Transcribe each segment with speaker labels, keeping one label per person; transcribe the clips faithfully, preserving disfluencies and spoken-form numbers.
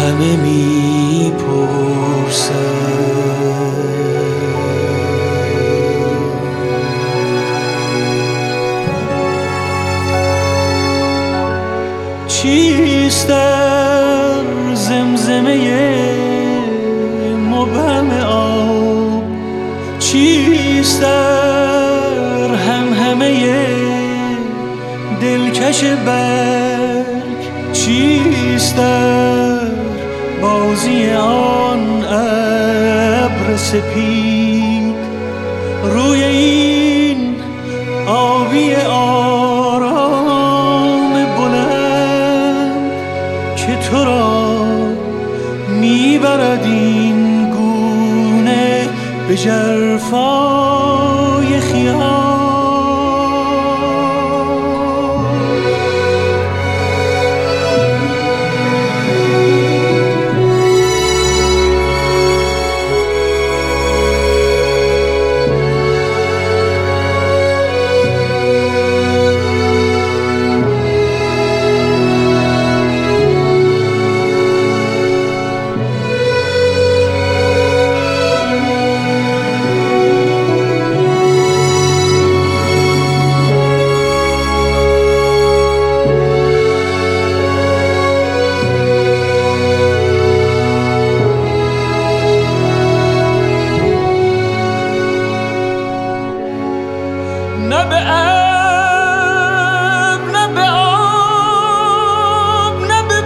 Speaker 1: همه میپرسن چیست در زمزمه مبهم آب، چیست در همهمه دلکش برگ، چیست در بازی آن ابر سپید روی این آبی آرام بلند که تو را میبرد این گونه به ژرفای خیال. نه به ابر، نه به آب، نه به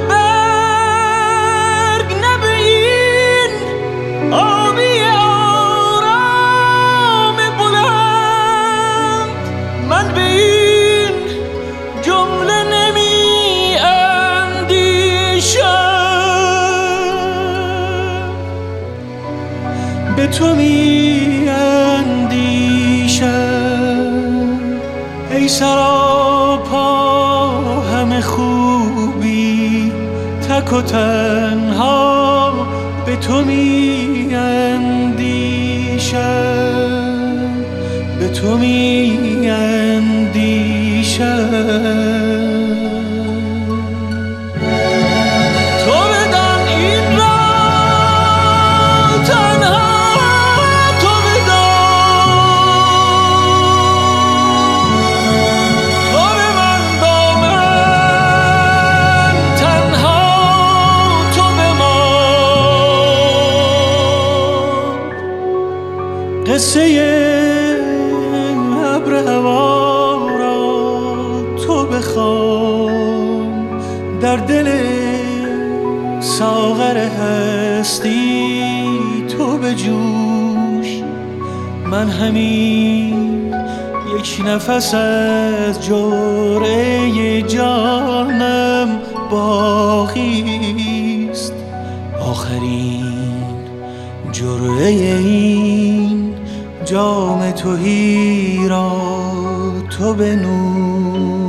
Speaker 1: برگ، نه به این آبی آرام بلند من به این جمله نمی اندیشم، به تو می اندیشم ای سراپا همه خوبی، تک و تنها به تو می اندیشم، به تو می اندیشم. قصه ابر هوا را تو بخوان، در دل ساغر هستی تو بجوش، من همین یک نفس از جرعه جانم باقیست، آخرین جرعه این جام تهی را تو بنوش.